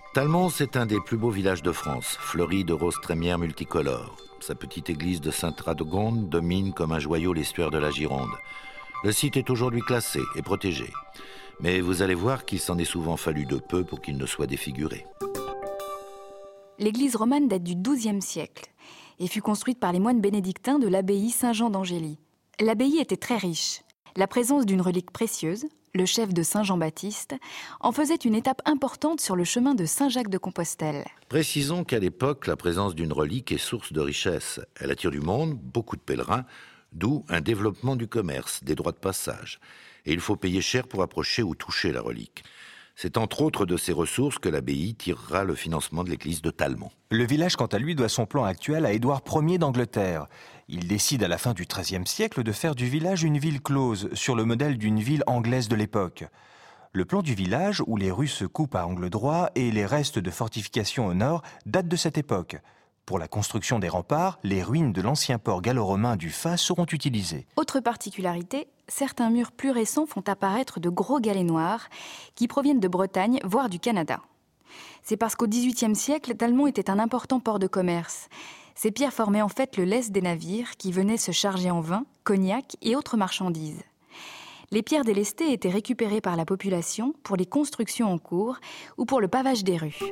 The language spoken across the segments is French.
Talmont, c'est un des plus beaux villages de France, fleuri de roses trémières multicolores. Sa petite église de Sainte-Radegonde domine comme un joyau l'estuaire de la Gironde. Le site est aujourd'hui classé et protégé. Mais vous allez voir qu'il s'en est souvent fallu de peu pour qu'il ne soit défiguré. L'église romane date du XIIe siècle et fut construite par les moines bénédictins de l'abbaye Saint-Jean d'Angély. L'abbaye était très riche. La présence d'une relique précieuse, le chef de Saint-Jean-Baptiste, en faisait une étape importante sur le chemin de Saint-Jacques-de-Compostelle. Précisons qu'à l'époque, la présence d'une relique est source de richesse. Elle attire du monde, beaucoup de pèlerins, d'où un développement du commerce, des droits de passage. Et il faut payer cher pour approcher ou toucher la relique. C'est entre autres de ces ressources que l'abbaye tirera le financement de l'église de Talmont. Le village, quant à lui, doit son plan actuel à Édouard Ier d'Angleterre. Il décide à la fin du XIIIe siècle de faire du village une ville close, sur le modèle d'une ville anglaise de l'époque. Le plan du village, où les rues se coupent à angle droit et les restes de fortifications au nord, date de cette époque. Pour la construction des remparts, les ruines de l'ancien port gallo-romain du Fas seront utilisées. Autre particularité, certains murs plus récents font apparaître de gros galets noirs qui proviennent de Bretagne, voire du Canada. C'est parce qu'au XVIIIe siècle, Talmont était un important port de commerce. Ces pierres formaient en fait le lest des navires qui venaient se charger en vin, cognac et autres marchandises. Les pierres délestées étaient récupérées par la population pour les constructions en cours ou pour le pavage des rues.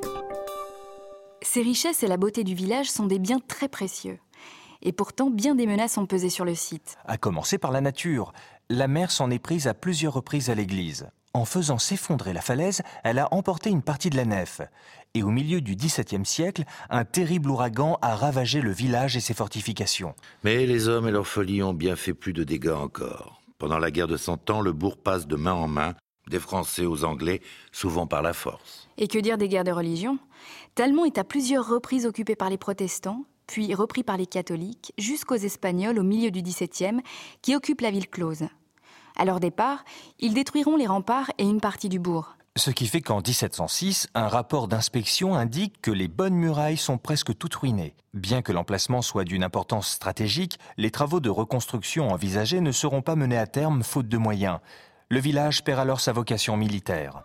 Ces richesses et la beauté du village sont des biens très précieux. Et pourtant, bien des menaces ont pesé sur le site. À commencer par la nature. La mer s'en est prise à plusieurs reprises à l'église. En faisant s'effondrer la falaise, elle a emporté une partie de la nef. Et au milieu du XVIIe siècle, un terrible ouragan a ravagé le village et ses fortifications. Mais les hommes et leur folie ont bien fait plus de dégâts encore. Pendant la guerre de 100 ans, le bourg passe de main en main, des Français aux Anglais, souvent par la force. Et que dire des guerres de religion ? Talmont est à plusieurs reprises occupé par les protestants, puis repris par les catholiques, jusqu'aux Espagnols au milieu du XVIIe, qui occupent la ville close. À leur départ, ils détruiront les remparts et une partie du bourg. Ce qui fait qu'en 1706, un rapport d'inspection indique que les bonnes murailles sont presque toutes ruinées. Bien que l'emplacement soit d'une importance stratégique, les travaux de reconstruction envisagés ne seront pas menés à terme faute de moyens. Le village perd alors sa vocation militaire.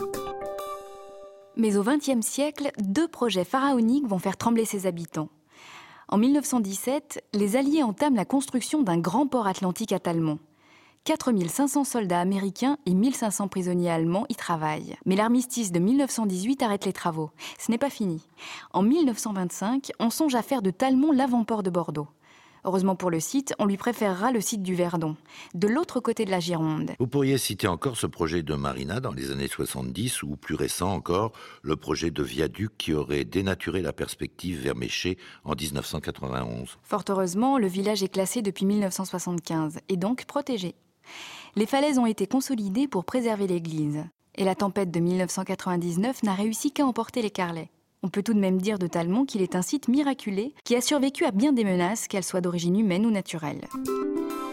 Mais au XXe siècle, 2 projets pharaoniques vont faire trembler ses habitants. En 1917, les Alliés entament la construction d'un grand port atlantique à Talmont. 4500 soldats américains et 1500 prisonniers allemands y travaillent. Mais l'armistice de 1918 arrête les travaux. Ce n'est pas fini. En 1925, on songe à faire de Talmont l'avant-port de Bordeaux. Heureusement pour le site, on lui préférera le site du Verdon, de l'autre côté de la Gironde. Vous pourriez citer encore ce projet de marina dans les années 70 ou plus récent encore, le projet de viaduc qui aurait dénaturé la perspective vers Méché en 1991. Fort heureusement, le village est classé depuis 1975 et donc protégé. Les falaises ont été consolidées pour préserver l'église. Et la tempête de 1999 n'a réussi qu'à emporter les carrelets. On peut tout de même dire de Talmont qu'il est un site miraculé qui a survécu à bien des menaces, qu'elles soient d'origine humaine ou naturelle.